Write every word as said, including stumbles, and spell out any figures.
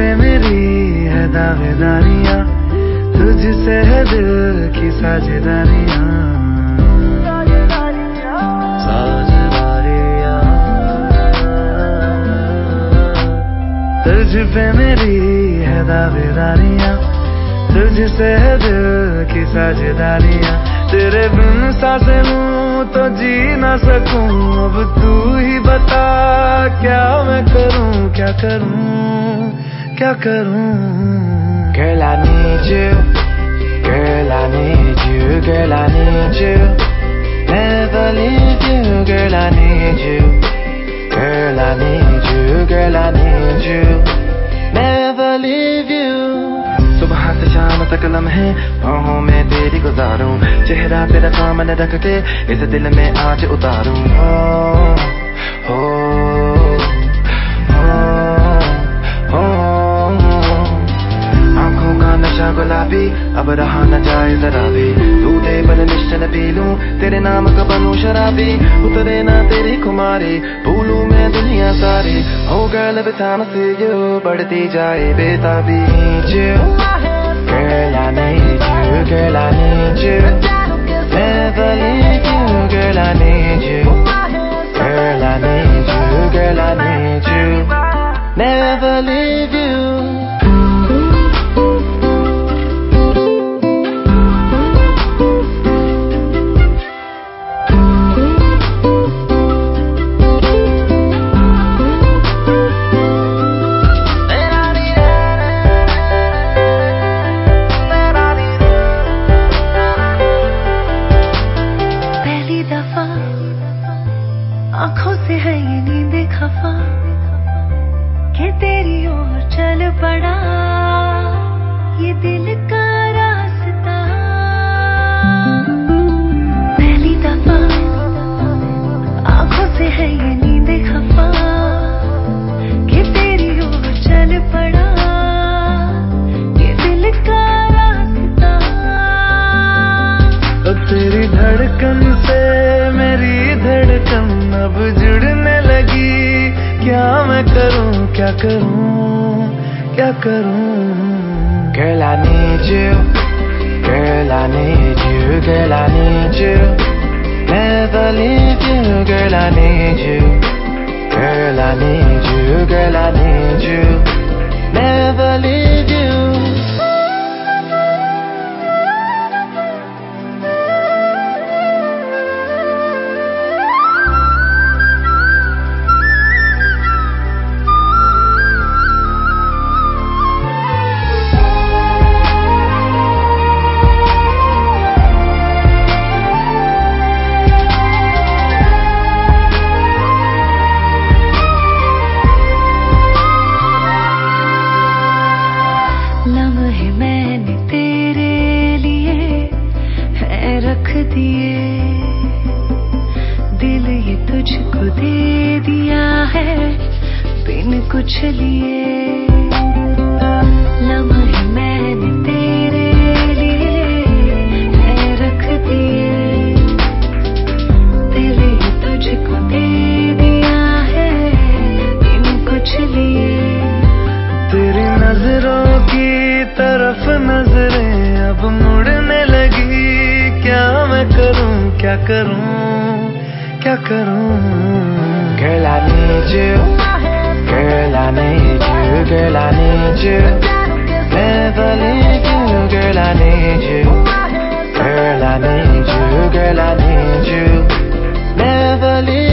मेरी है दावेदारियां, तुझसे है दिल की साझेदारियां। साझेदारियां तुझ पे मेरी है दावेदारियां, तुझसे है दिल की साझेदारियां। तेरे बिन सांसें लूं तो जी ना सकूं, अब तू ही बता क्या मैं करूं, क्या करूं, क्या करूं। Girl, I need you, girl, I need you, girl, I need you, never leave you, girl, I need you, girl, I need you, girl, I need you, never leave you। सुबह से शाम तक लम्हे बाहों में तेरी गुजारूं, चेहरा तेरा सामने रख के इस दिल में आज उतारूं। हो हो हो हो आंखों का नशा गुलाबी अब रहा न जाए जरा भी, दूधे पर निश्चल पी लूं, तेरे नाम का बनूं शराबी। उतरे ना तेरी खुमारी, भूलूं मैं दुनिया सारी। हो गर्ल बिताना से यू बढ़ती जाए बेताबी। Girl, I need you, girl, I need you, never leave you, girl, I need you, girl, I need you, girl, I need you, never leave you। आँखों से है ये नींद खफा कि तेरी ओर चल पड़ा ये दिल का रास्ता। पहली दफा आँखों से है ये नींद खफा कि तेरी ओर चल पड़ा ये दिल का रास्ता। अब तेरी धड़कन से मेरी धड़कन अब जुड़ने लगी, क्या मैं करूं, क्या करूं, क्या करूं। Girl, I need you, girl, I need you, girl, I need you, never leave you, girl, I need you, girl, I need you, girl, I need you, never leave you। लम्हे मैंने तेरे लिए है रख दिए, दिल ये तुझको दे दिया है बिन कुछ लिए। लम्हे मैंने तेरे लिए है रख दिए, दिल ये तुझको दे दिया है बिन कुछ लिए। तेरी नजरों की तरफ नजरें अब मुड़ने लगी, क्या मैं करूं, क्या करूं, क्या करूं। Girl, I need you, girl, I need you, girl, I need you, never leave you, girl, I need you, girl, I need you, girl, I need you, never leave you।